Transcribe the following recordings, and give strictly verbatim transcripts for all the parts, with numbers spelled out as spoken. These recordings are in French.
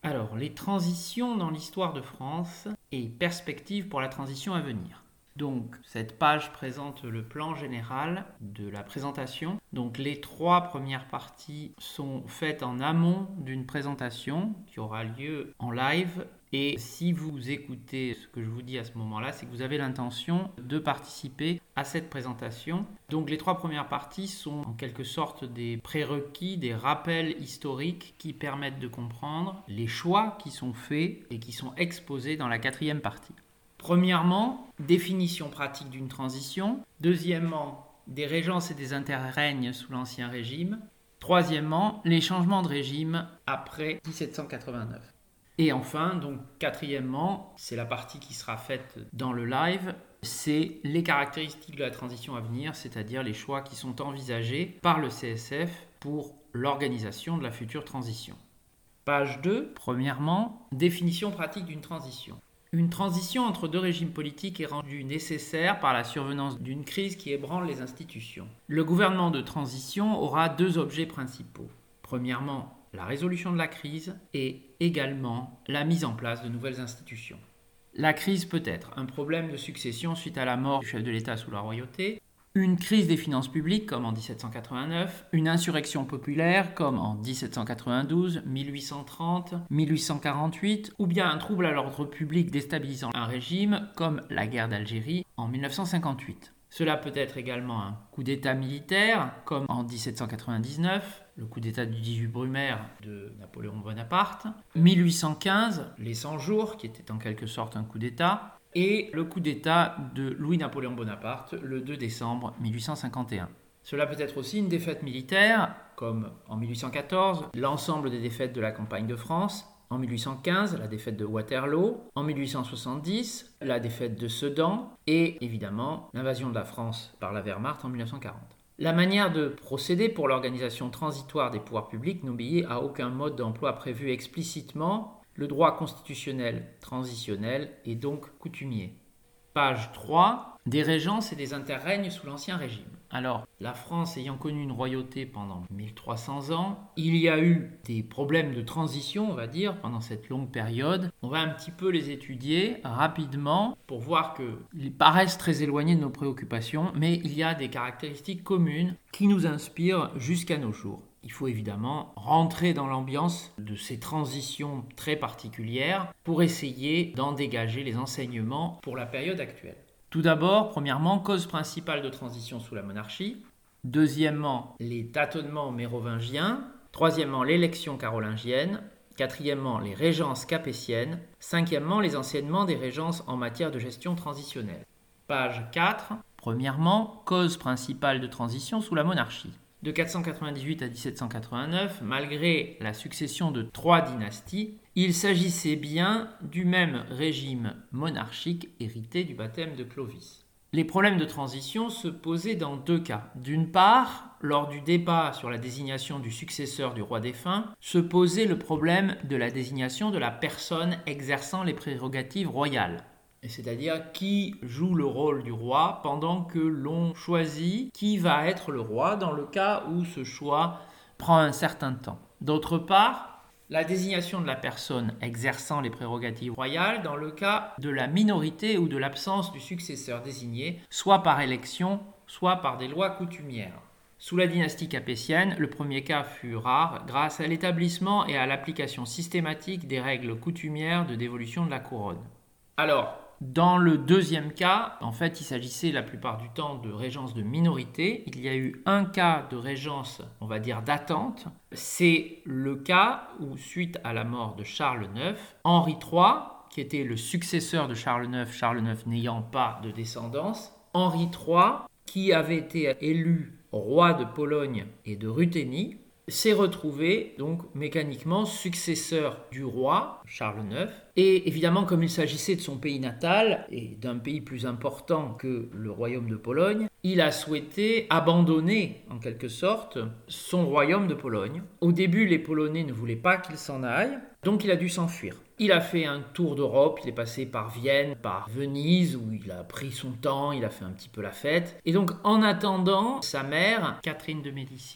Alors, les transitions dans l'histoire de France et perspectives pour la transition à venir. Donc, cette page présente le plan général de la présentation. Donc, les trois premières parties sont faites en amont d'une présentation qui aura lieu en live. Et si vous écoutez ce que je vous dis à ce moment-là, c'est que vous avez l'intention de participer à cette présentation. Donc, les trois premières parties sont en quelque sorte des prérequis, des rappels historiques qui permettent de comprendre les choix qui sont faits et qui sont exposés dans la quatrième partie. Premièrement, définition pratique d'une transition. Deuxièmement, des régences et des interrègnes sous l'Ancien Régime. Troisièmement, les changements de régime après dix-sept cent quatre-vingt-neuf. Et enfin, donc quatrièmement, c'est la partie qui sera faite dans le live, c'est les caractéristiques de la transition à venir, c'est-à-dire les choix qui sont envisagés par le C S F pour l'organisation de la future transition. Page deux, premièrement, définition pratique d'une transition. Une transition entre deux régimes politiques est rendue nécessaire par la survenance d'une crise qui ébranle les institutions. Le gouvernement de transition aura deux objets principaux. Premièrement, la résolution de la crise et également la mise en place de nouvelles institutions. La crise peut être un problème de succession suite à la mort du chef de l'État sous la royauté, une crise des finances publiques comme en dix-sept cent quatre-vingt-neuf, une insurrection populaire comme en dix-sept cent quatre-vingt-douze, mille huit cent trente, mille huit cent quarante-huit, ou bien un trouble à l'ordre public déstabilisant un régime comme la guerre d'Algérie en mille neuf cent cinquante-huit. Cela peut être également un coup d'État militaire, comme en dix-sept cent quatre-vingt-dix-neuf, le coup d'État du dix-huit Brumaire de Napoléon Bonaparte, mille huit cent quinze, les cent jours, qui était en quelque sorte un coup d'État, et le coup d'État de Louis-Napoléon Bonaparte, le deux décembre mille huit cent cinquante et un. Cela peut être aussi une défaite militaire, comme en mille huit cent quatorze, l'ensemble des défaites de la campagne de France, en mille huit cent quinze, la défaite de Waterloo. En mille huit cent soixante-dix, la défaite de Sedan. Et évidemment, l'invasion de la France par la Wehrmacht en mille neuf cent quarante. La manière de procéder pour l'organisation transitoire des pouvoirs publics n'obéit à aucun mode d'emploi prévu explicitement. Le droit constitutionnel transitionnel est donc coutumier. Page trois. Des régences et des interrègnes sous l'Ancien Régime. Alors, la France ayant connu une royauté pendant mille trois cents ans, il y a eu des problèmes de transition, on va dire, pendant cette longue période. On va un petit peu les étudier rapidement pour voir qu'ils paraissent très éloignés de nos préoccupations, mais il y a des caractéristiques communes qui nous inspirent jusqu'à nos jours. Il faut évidemment rentrer dans l'ambiance de ces transitions très particulières pour essayer d'en dégager les enseignements pour la période actuelle. Tout d'abord, premièrement, cause principale de transition sous la monarchie. Deuxièmement, les tâtonnements mérovingiens. Troisièmement, l'élection carolingienne. Quatrièmement, les régences capétiennes. Cinquièmement, les enseignements des régences en matière de gestion transitionnelle. Page quatre. Premièrement, cause principale de transition sous la monarchie. De quatre cent quatre-vingt-dix-huit à dix-sept cent quatre-vingt-neuf, malgré la succession de trois dynasties, il s'agissait bien du même régime monarchique hérité du baptême de Clovis. Les problèmes de transition se posaient dans deux cas. D'une part, lors du débat sur la désignation du successeur du roi défunt, se posait le problème de la désignation de la personne exerçant les prérogatives royales. C'est-à-dire qui joue le rôle du roi pendant que l'on choisit qui va être le roi dans le cas où ce choix prend un certain temps. D'autre part, la désignation de la personne exerçant les prérogatives royales dans le cas de la minorité ou de l'absence du successeur désigné, soit par élection, soit par des lois coutumières. Sous la dynastie capétienne, le premier cas fut rare grâce à l'établissement et à l'application systématique des règles coutumières de dévolution de la couronne. Alors, dans le deuxième cas, en fait, il s'agissait la plupart du temps de régence de minorité. Il y a eu un cas de régence, on va dire, d'attente. C'est le cas où, suite à la mort de Charles neuf, Henri trois, qui était le successeur de Charles neuf, Charles neuf n'ayant pas de descendance, Henri trois, qui avait été élu roi de Pologne et de Ruthénie, s'est retrouvé donc mécaniquement successeur du roi Charles neuf. Et évidemment, comme il s'agissait de son pays natal et d'un pays plus important que le royaume de Pologne, il a souhaité abandonner en quelque sorte son royaume de Pologne. Au début, les Polonais ne voulaient pas qu'il s'en aille, donc il a dû s'enfuir. Il a fait un tour d'Europe, il est passé par Vienne, par Venise, où il a pris son temps, il a fait un petit peu la fête. Et donc, en attendant, sa mère, Catherine de Médicis,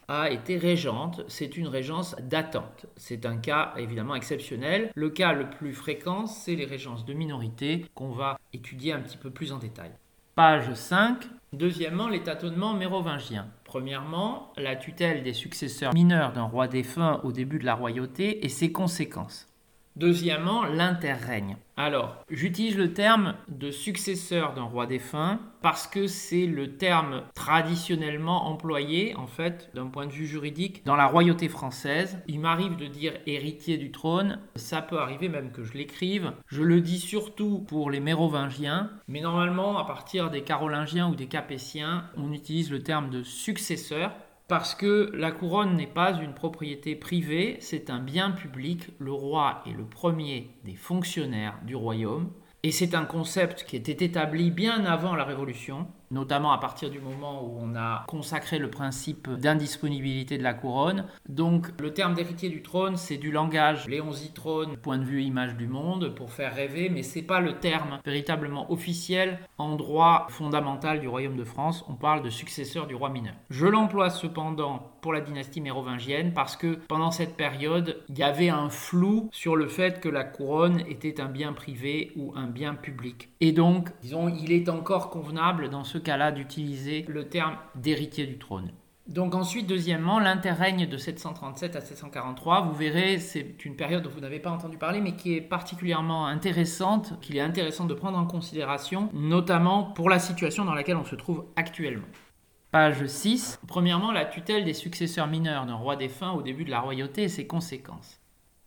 a été régente. C'est une régence datante. C'est un cas évidemment exceptionnel. Le cas le plus fréquent, c'est les régences de minorité qu'on va étudier un petit peu plus en détail. Page cinq. Deuxièmement, les tâtonnements mérovingiens. Premièrement, la tutelle des successeurs mineurs d'un roi défunt au début de la royauté et ses conséquences. Deuxièmement, l'interrègne. Alors, j'utilise le terme de successeur d'un roi défunt parce que c'est le terme traditionnellement employé, en fait, d'un point de vue juridique, dans la royauté française. Il m'arrive de dire héritier du trône, ça peut arriver même que je l'écrive. Je le dis surtout pour les mérovingiens, mais normalement, à partir des carolingiens ou des capétiens, on utilise le terme de successeur. Parce que la couronne n'est pas une propriété privée, c'est un bien public. Le roi est le premier des fonctionnaires du royaume. Et c'est un concept qui était établi bien avant la Révolution, notamment à partir du moment où on a consacré le principe d'indisponibilité de la couronne. Donc le terme d'héritier du trône, c'est du langage Léon Zitrone, point de vue image du monde, pour faire rêver, mais c'est pas le terme véritablement officiel en droit fondamental du royaume de France. On parle de successeur du roi mineur. Je l'emploie cependant pour la dynastie mérovingienne parce que pendant cette période, il y avait un flou sur le fait que la couronne était un bien privé ou un bien public. Et donc, disons, il est encore convenable dans ce cas-là d'utiliser le terme d'héritier du trône. Donc ensuite, deuxièmement, l'interrègne de sept cent trente-sept à sept cent quarante-trois, vous verrez, c'est une période dont vous n'avez pas entendu parler, mais qui est particulièrement intéressante, qu'il est intéressant de prendre en considération, notamment pour la situation dans laquelle on se trouve actuellement. Page six. Premièrement, la tutelle des successeurs mineurs d'un roi défunt au début de la royauté et ses conséquences.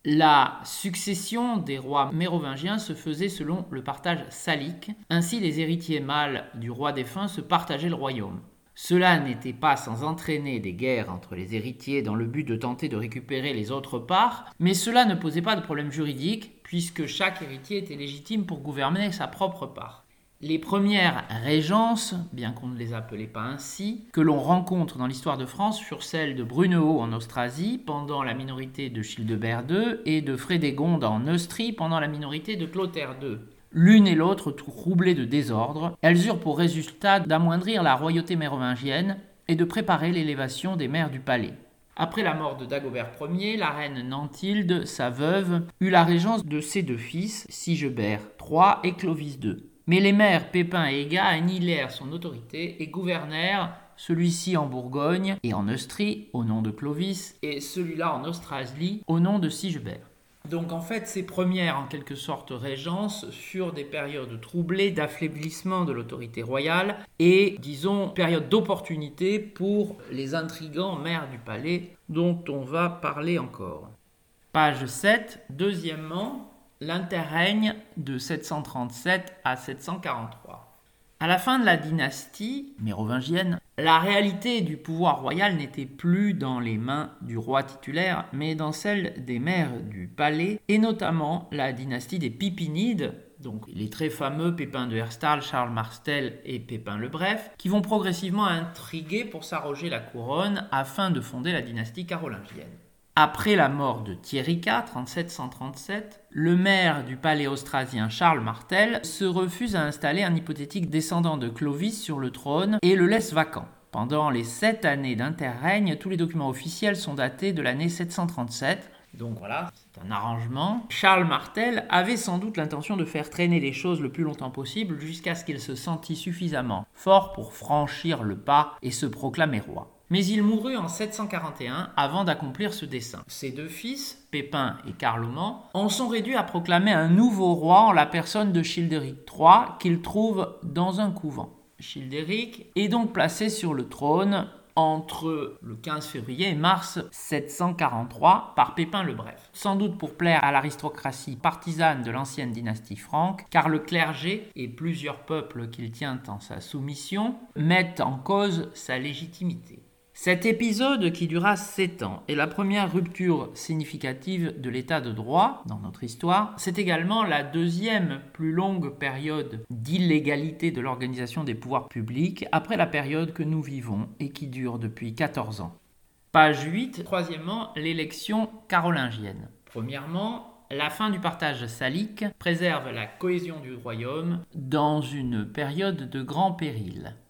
La succession des rois mérovingiens se faisait selon le partage salique. Ainsi, les héritiers mâles du roi défunt se partageaient le royaume. Cela n'était pas sans entraîner des guerres entre les héritiers dans le but de tenter de récupérer les autres parts, mais cela ne posait pas de problème juridique, puisque chaque héritier était légitime pour gouverner sa propre part. Les premières régences, bien qu'on ne les appelait pas ainsi, que l'on rencontre dans l'histoire de France furent celles de Brunehaut en Austrasie pendant la minorité de Childebert deux et de Frédégonde en Neustrie pendant la minorité de Clotaire deux. L'une et l'autre troublées de désordre, elles eurent pour résultat d'amoindrir la royauté mérovingienne et de préparer l'élévation des maires du palais. Après la mort de Dagobert Ier, la reine Nantilde, sa veuve, eut la régence de ses deux fils, Sigebert trois et Clovis deux. Mais les maires Pépin et Ega annihilèrent son autorité et gouvernèrent, celui-ci en Bourgogne et en Neustrie au nom de Clovis et celui-là en Austrasie au nom de Sigebert. Donc en fait, ces premières en quelque sorte régences furent des périodes troublées d'affaiblissement de l'autorité royale et, disons, périodes d'opportunité pour les intrigants maires du palais dont on va parler encore. Page sept. Deuxièmement, l'interrègne de sept cent trente-sept à sept cent quarante-trois. À la fin de la dynastie mérovingienne, la réalité du pouvoir royal n'était plus dans les mains du roi titulaire, mais dans celle des maires du palais, et notamment la dynastie des Pipinides, donc les très fameux Pépin de Herstal, Charles Martel et Pépin le Bref, qui vont progressivement intriguer pour s'arroger la couronne afin de fonder la dynastie carolingienne. Après la mort de Thierry quatre en sept cent trente-sept, le maire du palais austrasien Charles Martel se refuse à installer un hypothétique descendant de Clovis sur le trône et le laisse vacant. Pendant les sept années d'interrègne, tous les documents officiels sont datés de l'année sept cent trente-sept. Donc voilà, c'est un arrangement. Charles Martel avait sans doute l'intention de faire traîner les choses le plus longtemps possible jusqu'à ce qu'il se sentît suffisamment fort pour franchir le pas et se proclamer roi. Mais il mourut en sept cent quarante et un avant d'accomplir ce dessein. Ses deux fils, Pépin et Carloman, en sont réduits à proclamer un nouveau roi en la personne de Childéric trois qu'ils trouvent dans un couvent. Childéric est donc placé sur le trône entre le quinze février et mars sept cent quarante-trois par Pépin le Bref. Sans doute pour plaire à l'aristocratie partisane de l'ancienne dynastie franque, car le clergé et plusieurs peuples qu'il tient en sa soumission mettent en cause sa légitimité. Cet épisode, qui dura sept ans, est la première rupture significative de l'état de droit dans notre histoire. C'est également la deuxième plus longue période d'illégalité de l'organisation des pouvoirs publics après la période que nous vivons et qui dure depuis quatorze ans. Page huit. Troisièmement, l'élection carolingienne. Premièrement, la fin du partage salique préserve la cohésion du royaume dans une période de grand péril.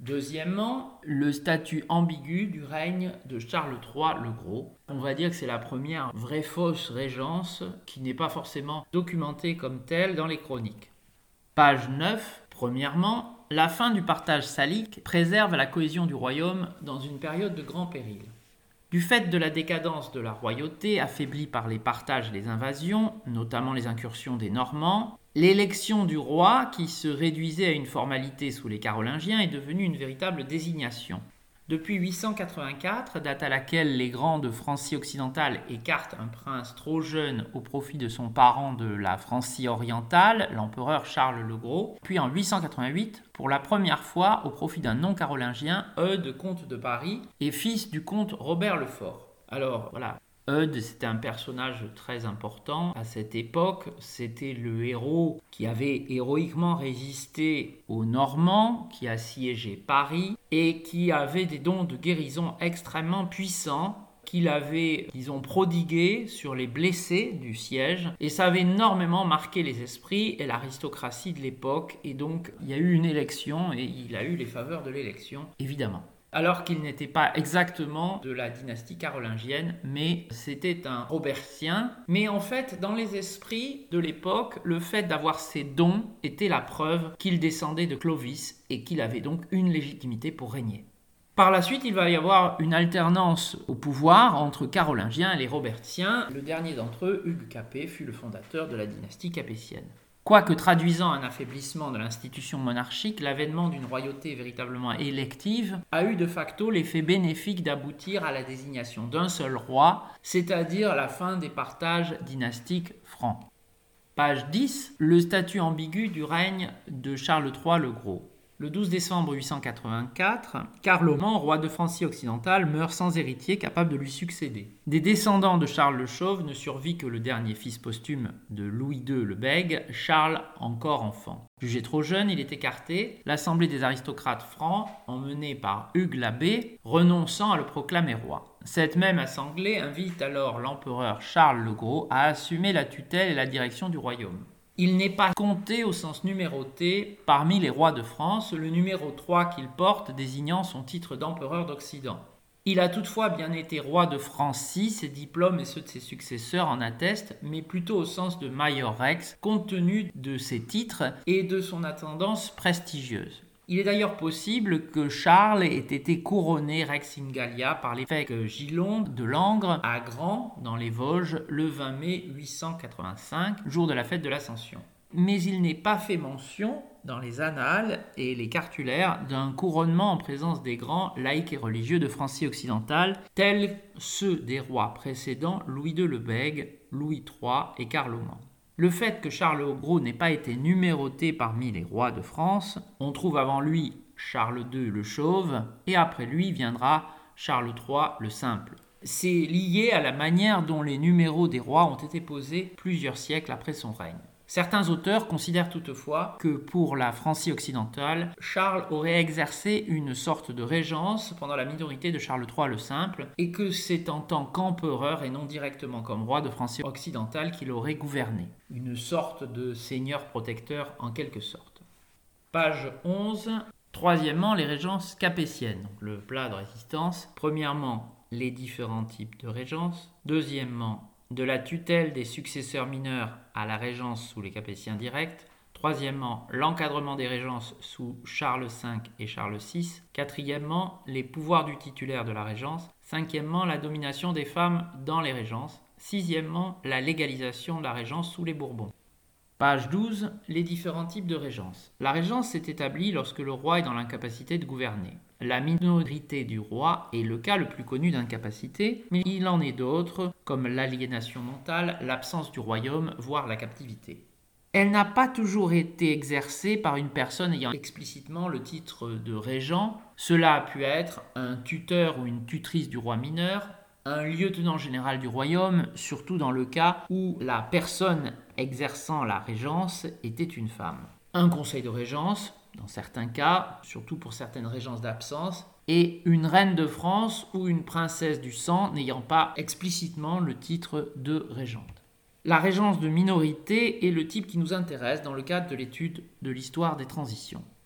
Deuxièmement, le statut ambigu du règne de Charles trois le Gros. On va dire que c'est la première vraie fausse régence qui n'est pas forcément documentée comme telle dans les chroniques. Page neuf. Premièrement, la fin du partage salique préserve la cohésion du royaume dans une période de grand péril. Du fait de la décadence de la royauté, affaiblie par les partages et les invasions, notamment les incursions des Normands, l'élection du roi, qui se réduisait à une formalité sous les Carolingiens, est devenue une véritable désignation. Depuis huit cent quatre-vingt-quatre, date à laquelle les grands de Francie occidentale écartent un prince trop jeune au profit de son parent de la Francie orientale, l'empereur Charles le Gros, puis en huit cent quatre-vingt-huit, pour la première fois au profit d'un non-carolingien, Eudes, comte de Paris, et fils du comte Robert le Fort. Alors voilà, Eudes, c'était un personnage très important à cette époque. C'était le héros qui avait héroïquement résisté aux Normands, qui assiégeaient Paris et qui avait des dons de guérison extrêmement puissants qu'il avait, disons, prodigués sur les blessés du siège. Et ça avait énormément marqué les esprits et l'aristocratie de l'époque. Et donc, il y a eu une élection et il a eu les faveurs de l'élection, évidemment. Alors qu'il n'était pas exactement de la dynastie carolingienne, mais c'était un robertien. Mais en fait, dans les esprits de l'époque, le fait d'avoir ces dons était la preuve qu'il descendait de Clovis et qu'il avait donc une légitimité pour régner. Par la suite, il va y avoir une alternance au pouvoir entre carolingiens et les robertiens. Le dernier d'entre eux, Hugues Capet, fut le fondateur de la dynastie capétienne. Quoique traduisant un affaiblissement de l'institution monarchique, l'avènement d'une royauté véritablement élective a eu de facto l'effet bénéfique d'aboutir à la désignation d'un seul roi, c'est-à-dire la fin des partages dynastiques francs. Page dix. Le statut ambigu du règne de Charles trois le Gros. Le douze décembre huit cent quatre-vingt-quatre, Carloman, roi de Francie occidentale, meurt sans héritier capable de lui succéder. Des descendants de Charles le Chauve ne survit que le dernier fils posthume de Louis deux le Bègue, Charles encore enfant. Jugé trop jeune, il est écarté. L'assemblée des aristocrates francs, emmenée par Hugues l'Abbé, renonçant à le proclamer roi. Cette même assemblée invite alors l'empereur Charles le Gros à assumer la tutelle et la direction du royaume. Il n'est pas compté au sens numéroté parmi les rois de France, le numéro trois qu'il porte désignant son titre d'empereur d'Occident. Il a toutefois bien été roi de Francie, ses diplômes et ceux de ses successeurs en attestent, mais plutôt au sens de Major Rex, compte tenu de ses titres et de son attendance prestigieuse. Il est d'ailleurs possible que Charles ait été couronné Rex in Gallia par l'évêque Gilon de Langres à Grand, dans les Vosges, le vingt mai huit cent quatre-vingt-cinq, jour de la fête de l'Ascension. Mais il n'est pas fait mention, dans les annales et les cartulaires, d'un couronnement en présence des grands laïcs et religieux de Francie occidentale, tels ceux des rois précédents Louis deux le Bègue, Louis trois et Carloman. Le fait que Charles le Gros n'ait pas été numéroté parmi les rois de France, on trouve avant lui Charles deux le Chauve, et après lui viendra Charles trois le Simple. C'est lié à la manière dont les numéros des rois ont été posés plusieurs siècles après son règne. Certains auteurs considèrent toutefois que pour la Francie occidentale, Charles aurait exercé une sorte de régence pendant la minorité de Charles trois le Simple, et que c'est en tant qu'empereur et non directement comme roi de Francie occidentale qu'il aurait gouverné. Une sorte de seigneur protecteur en quelque sorte. Page onze. Troisièmement, les régences capétiennes, donc le plat de résistance. Premièrement, les différents types de régence. Deuxièmement, de la tutelle des successeurs mineurs à la régence sous les Capétiens directs. Troisièmement, l'encadrement des régences sous Charles cinq et Charles six. Quatrièmement, les pouvoirs du titulaire de la régence. Cinquièmement, la domination des femmes dans les régences. Sixièmement, la légalisation de la régence sous les Bourbons. Page douze. Les différents types de régence. La régence s'est établie lorsque le roi est dans l'incapacité de gouverner. La minorité du roi est le cas le plus connu d'incapacité, mais il en est d'autres, comme l'aliénation mentale, l'absence du royaume, voire la captivité. Elle n'a pas toujours été exercée par une personne ayant explicitement le titre de régent. Cela a pu être un tuteur ou une tutrice du roi mineur, un lieutenant général du royaume, surtout dans le cas où la personne exerçant la régence était une femme. Un conseil de régence, dans certains cas, surtout pour certaines régences d'absence, et une reine de France ou une princesse du sang n'ayant pas explicitement le titre de régente. La régence de minorité est le type qui nous intéresse dans le cadre de l'étude de l'histoire des transitions.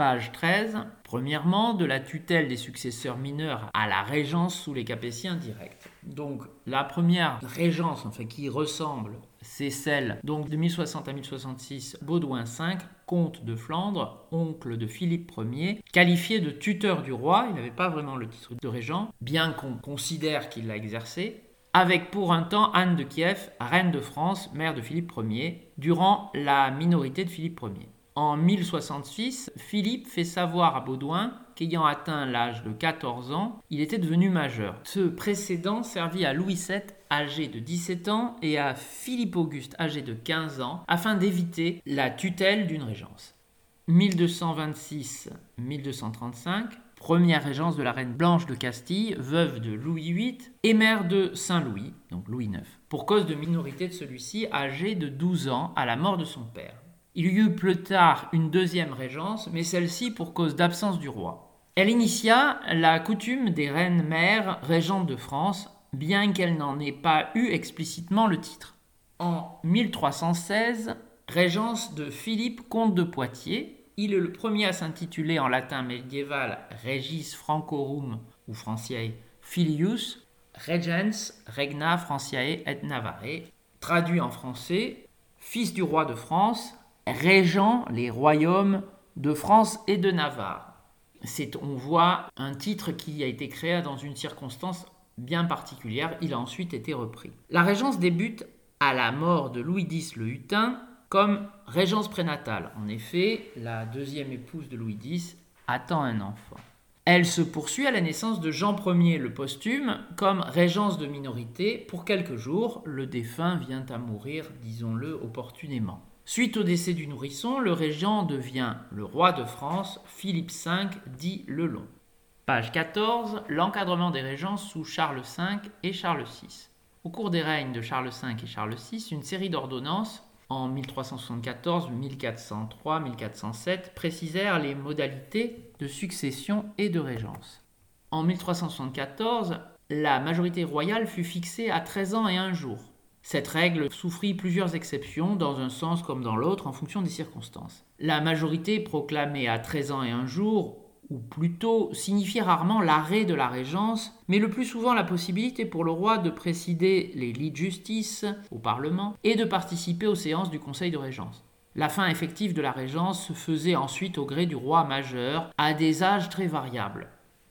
Page treize. Premièrement, de la tutelle des successeurs mineurs à la régence sous les Capétiens directs. Donc la première régence en fait, qui ressemble, c'est celle donc, de mille soixante à mille soixante-six, Baudouin cinq, comte de Flandre, oncle de Philippe Ier, qualifié de tuteur du roi, il n'avait pas vraiment le titre de régent, bien qu'on considère qu'il l'a exercé, avec pour un temps Anne de Kiev, reine de France, mère de Philippe Ier, durant la minorité de Philippe Ier. En mille soixante-six, Philippe fait savoir à Baudouin qu'ayant atteint l'âge de quatorze ans, il était devenu majeur. Ce précédent servit à Louis sept, âgé de dix-sept ans, et à Philippe Auguste, âgé de quinze ans, afin d'éviter la tutelle d'une régence. mille deux cent vingt-six à mille deux cent trente-cinq, première régence de la reine Blanche de Castille, veuve de Louis huit, et mère de Saint-Louis, donc Louis neuf, pour cause de minorité de celui-ci, âgé de douze ans, à la mort de son père. Il y eut plus tard une deuxième régence, mais celle-ci pour cause d'absence du roi. Elle initia la coutume des reines-mères régentes de France, bien qu'elle n'en ait pas eu explicitement le titre. En mille trois cent seize, régence de Philippe, comte de Poitiers, il est le premier à s'intituler en latin médiéval Regis Francorum ou Franciae Filius, Regens Regna Franciae et Navarre, traduit en français, fils du roi de France, régent les royaumes de France et de Navarre. C'est, on voit un titre qui a été créé dans une circonstance bien particulière, il a ensuite été repris. La régence débute à la mort de Louis dix le Hutin comme régence prénatale. En effet, la deuxième épouse de Louis dix attend un enfant. Elle se poursuit à la naissance de Jean Ier le posthume comme régence de minorité. Pour quelques jours, le défunt vient à mourir, disons-le opportunément. Suite au décès du nourrisson, le régent devient le roi de France, Philippe cinq, dit le Long. Page quatorze, l'encadrement des régents sous Charles cinq et Charles six. Au cours des règnes de Charles cinq et Charles six, une série d'ordonnances, en mille trois cent soixante-quatorze, mille quatre cent trois, mille quatre cent sept, précisèrent les modalités de succession et de régence. En mille trois cent soixante-quatorze, la majorité royale fut fixée à treize ans et un jour. Cette règle souffrit plusieurs exceptions, dans un sens comme dans l'autre, en fonction des circonstances. La majorité proclamée à treize ans et un jour, ou plutôt, signifiait rarement l'arrêt de la régence, mais le plus souvent la possibilité pour le roi de présider les lits de justice au Parlement et de participer aux séances du Conseil de Régence. La fin effective de la régence se faisait ensuite au gré du roi majeur, à des âges très variables.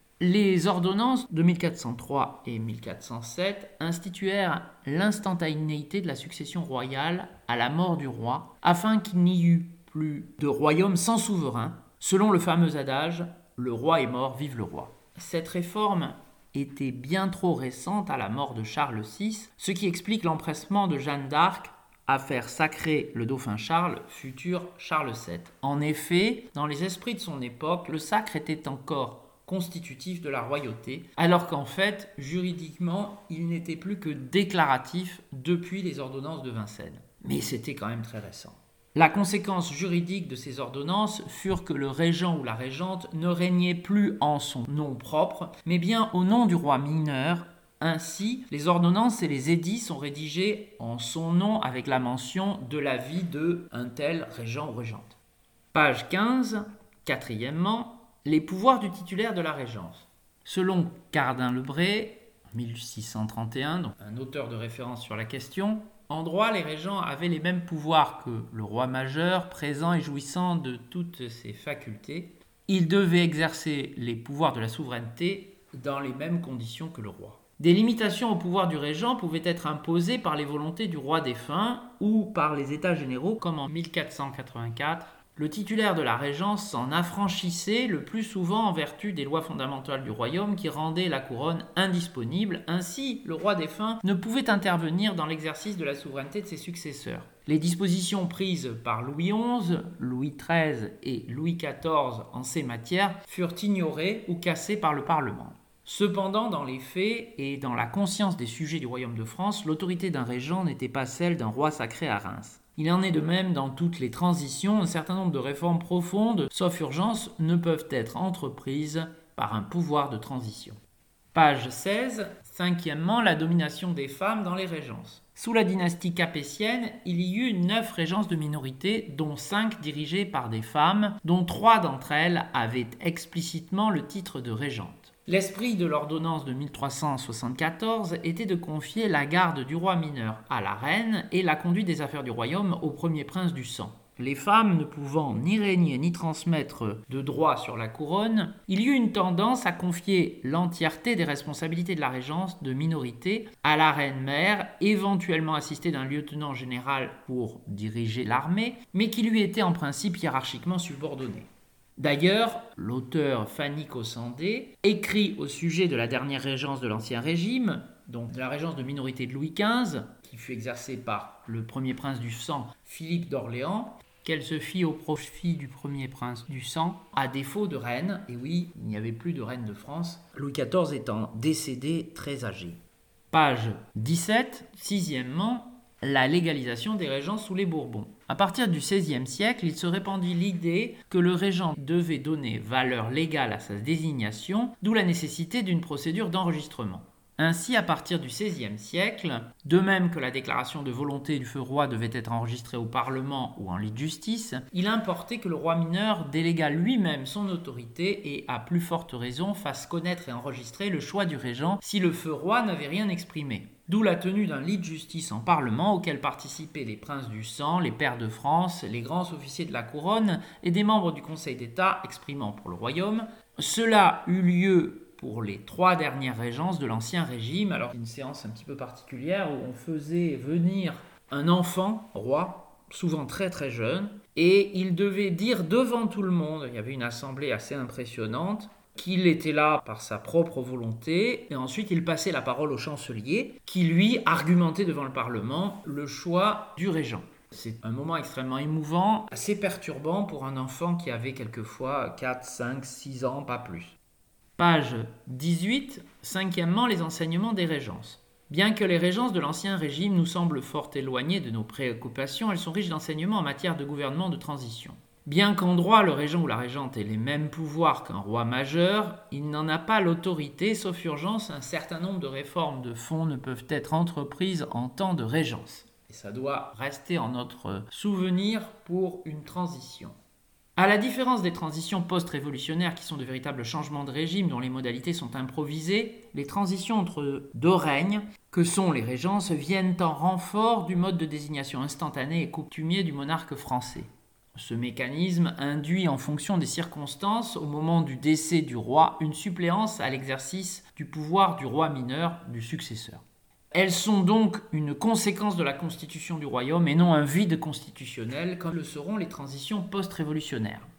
Les ordonnances de mille quatre cent trois et mille quatre cent sept instituèrent l'instantanéité de la succession royale à la mort du roi, afin qu'il n'y eût plus de royaume sans souverain, selon le fameux adage « Le roi est mort, vive le roi ». Cette réforme était bien trop récente à la mort de Charles six, ce qui explique l'empressement de Jeanne d'Arc à faire sacrer le dauphin Charles, futur Charles sept. En effet, dans les esprits de son époque, le sacre était encore constitutif de la royauté, alors qu'en fait, juridiquement, il n'était plus que déclaratif depuis les ordonnances de Vincennes. Mais c'était quand même très récent. La conséquence juridique de ces ordonnances furent que le régent ou la régente ne régnait plus en son nom propre, mais bien au nom du roi mineur. Ainsi, les ordonnances et les édits sont rédigés en son nom avec la mention de la vie de un tel régent ou régente. Page quinze, quatrièmement, les pouvoirs du titulaire de la régence. Selon Cardin-Lebray, mille six cent trente et un, donc un auteur de référence sur la question, en droit, les régents avaient les mêmes pouvoirs que le roi majeur, présent et jouissant de toutes ses facultés. Ils devaient exercer les pouvoirs de la souveraineté dans les mêmes conditions que le roi. Des limitations au pouvoir du régent pouvaient être imposées par les volontés du roi défunt ou par les États généraux, comme en mille quatre cent quatre-vingt-quatre. Le titulaire de la régence s'en affranchissait le plus souvent en vertu des lois fondamentales du royaume qui rendaient la couronne indisponible. Ainsi, le roi défunt ne pouvait intervenir dans l'exercice de la souveraineté de ses successeurs. Les dispositions prises par Louis onze, Louis treize et Louis quatorze en ces matières furent ignorées ou cassées par le Parlement. Cependant, dans les faits et dans la conscience des sujets du royaume de France, l'autorité d'un régent n'était pas celle d'un roi sacré à Reims. Il en est de même dans toutes les transitions, un certain nombre de réformes profondes, sauf urgence, ne peuvent être entreprises par un pouvoir de transition. Page seize, cinquièmement, la domination des femmes dans les régences. Sous la dynastie capétienne, il y eut neuf régences de minorité, dont cinq dirigées par des femmes, dont trois d'entre elles avaient explicitement le titre de régente. L'esprit de l'ordonnance de mille trois cent soixante-quatorze était de confier la garde du roi mineur à la reine et la conduite des affaires du royaume au premier prince du sang. Les femmes ne pouvant ni régner ni transmettre de droit sur la couronne, il y eut une tendance à confier l'entièreté des responsabilités de la régence de minorité à la reine-mère, éventuellement assistée d'un lieutenant général pour diriger l'armée, mais qui lui était en principe hiérarchiquement subordonné. D'ailleurs, l'auteur Fanny Cossandé écrit au sujet de la dernière régence de l'Ancien Régime, donc de la régence de minorité de Louis quinze, qui fut exercée par le premier prince du sang, Philippe d'Orléans, qu'elle se fit au profit du premier prince du sang, à défaut de reine. Et oui, il n'y avait plus de reine de France, Louis quatorze étant décédé très âgé. Page dix-sept, sixièmement, la légalisation des régences sous les Bourbons. À partir du seizième siècle, il se répandit l'idée que le régent devait donner valeur légale à sa désignation, d'où la nécessité d'une procédure d'enregistrement. Ainsi, à partir du seizième siècle, de même que la déclaration de volonté du feu roi devait être enregistrée au Parlement ou en lit de justice, il importait que le roi mineur délégât lui-même son autorité et, à plus forte raison, fasse connaître et enregistrer le choix du régent si le feu roi n'avait rien exprimé. D'où la tenue d'un lit de justice en Parlement auquel participaient les princes du sang, les pairs de France, les grands officiers de la couronne et des membres du Conseil d'État exprimant pour le royaume. Cela eut lieu pour les trois dernières régences de l'Ancien Régime. Alors, une séance un petit peu particulière où on faisait venir un enfant roi, souvent très très jeune, et il devait dire devant tout le monde, il y avait une assemblée assez impressionnante, qu'il était là par sa propre volonté, et ensuite il passait la parole au chancelier, qui lui argumentait devant le Parlement le choix du régent. C'est un moment extrêmement émouvant, assez perturbant pour un enfant qui avait quelquefois quatre, cinq, six ans, pas plus. Page dix-huit, cinquièmement, les enseignements des régences. Bien que les régences de l'Ancien Régime nous semblent fort éloignées de nos préoccupations, elles sont riches d'enseignements en matière de gouvernement de transition. Bien qu'en droit, le régent ou la régente ait les mêmes pouvoirs qu'un roi majeur, il n'en a pas l'autorité, sauf urgence, un certain nombre de réformes de fond ne peuvent être entreprises en temps de régence. Et ça doit rester en notre souvenir pour une transition. À la différence des transitions post-révolutionnaires qui sont de véritables changements de régime dont les modalités sont improvisées, les transitions entre deux règnes, que sont les régences, viennent en renfort du mode de désignation instantané et coutumier du monarque français. Ce mécanisme induit en fonction des circonstances, au moment du décès du roi, une suppléance à l'exercice du pouvoir du roi mineur, du successeur. Elles sont donc une conséquence de la constitution du royaume et non un vide constitutionnel comme le seront les transitions post-révolutionnaires.